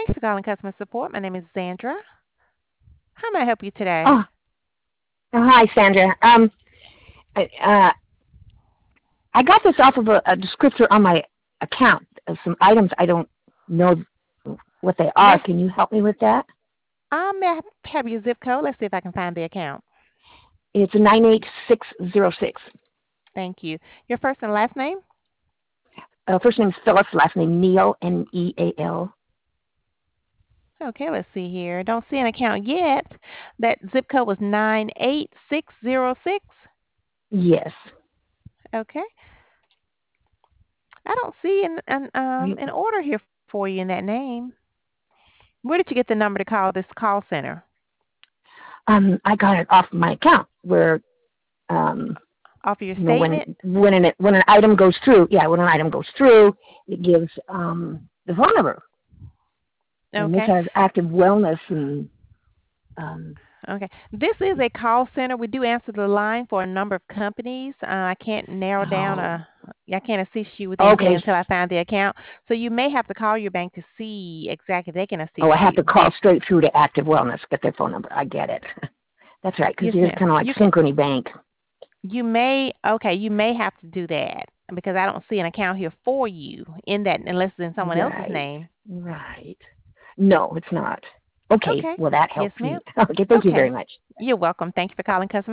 Thanks for calling customer support. My name is Sandra. How may I help you today? Oh, hi, Sandra. I, uh, I got this off of a descriptor on my account of some items I don't know what they are. May, Can you help me with that? may I have your zip code? Let's see if I can find the account. It's 98606. Thank you. Your first and last name? First name is Phillips, last name Neal, Neal. Okay, let's see here. Don't see an account yet. That zip code was 98606. Yes. Okay. I don't see an order here for you in that name. Where did you get the number to call this call center? I got it off my account where um, Off of your when statement? when an item goes through, yeah, when an item goes through, it gives the phone number. And this Okay. has active wellness and um, Okay. This is a call center. We do answer the line for a number of companies. I can't narrow down oh, I can't assist you with anything okay. until I find the account. So you may have to call your bank to see exactly if they can Oh, assist I have you. to call straight through to Active Wellness, get their phone number. I get it. That's right, because Yes, it's ma'am. kind of like Synchrony Bank. You may have to do that because I don't see an account here for you in that unless it's in someone else's Right, name. right. No, it's not. Okay, Okay. well, that Yes, helps ma'am. me. Okay, thank you very Okay. much. You're welcome. Thank you for calling customer